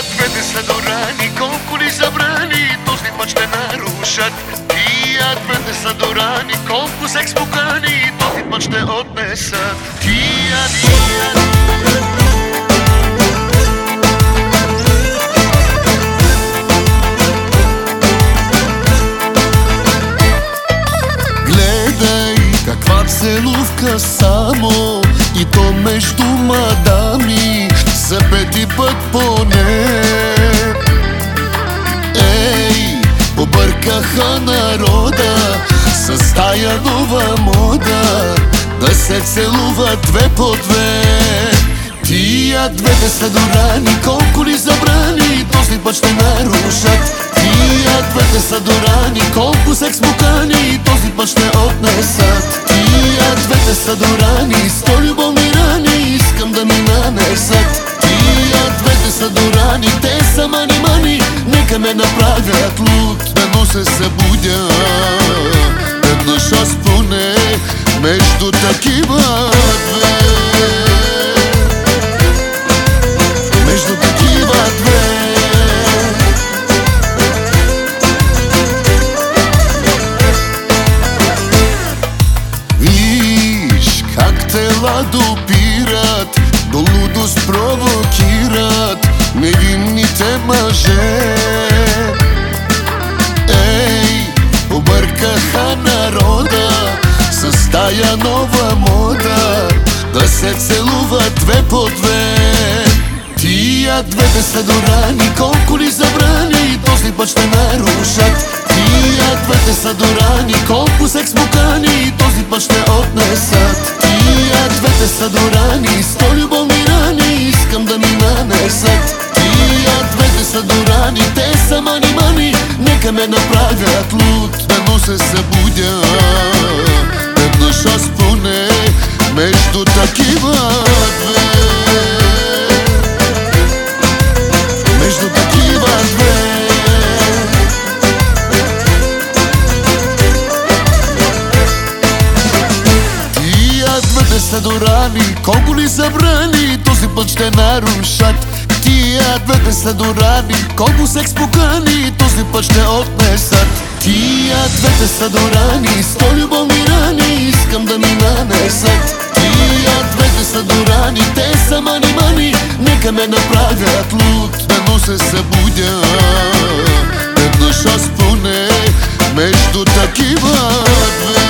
двете са дорани, колко ли забрани, този път ще нарушат. Тия двете са дорани, колко секс покани, този път ще отнесат. Гледай каква целувка само, и то между мадами, за пети път поне. Ей, объркаха народа с тая нова мода, да се целуват две по две. Тия двете са дорани, колко ли забрани, този път ще нарушат. Тия двете са дорани, колко секс мукани, този път ще отнесат. Тия двете са дорани, сто любовни рани, искам да ми нанесат. Тия двете са дорани, те са мани-мани, нека ме направят луд, да но се събудя веднъж аз поне между такива две. Между такива две. Виж как тела допират, до лудост провокират невинните мъже. Ей, объркаха народа с тая нова мода, да се целуват две по две. Тия двете са дорани, колко ли забрани, този път ще нарушат. Тия двете са дорани, колко секс мукани, този път ще отнесат. Тия двете са дорани, сто любовни рани, искам да ми нанесат. Тия двете са дорани, те са мани-мани, нека ме направят луд, да но се събудя веднъж аз поне между такива две. Между такива две. Тия двете са дорани, колко ли забрани, този път ще нарушат. Тия двете са дорани, колко секс покани, този път ще отнесат. Тия двете са дорани, сто любовни рани, искам да ми нанесат. Тия двете са дорани, те са мани-мани, нека ме направят луд, да но се събудя веднъж аз поне между такива две.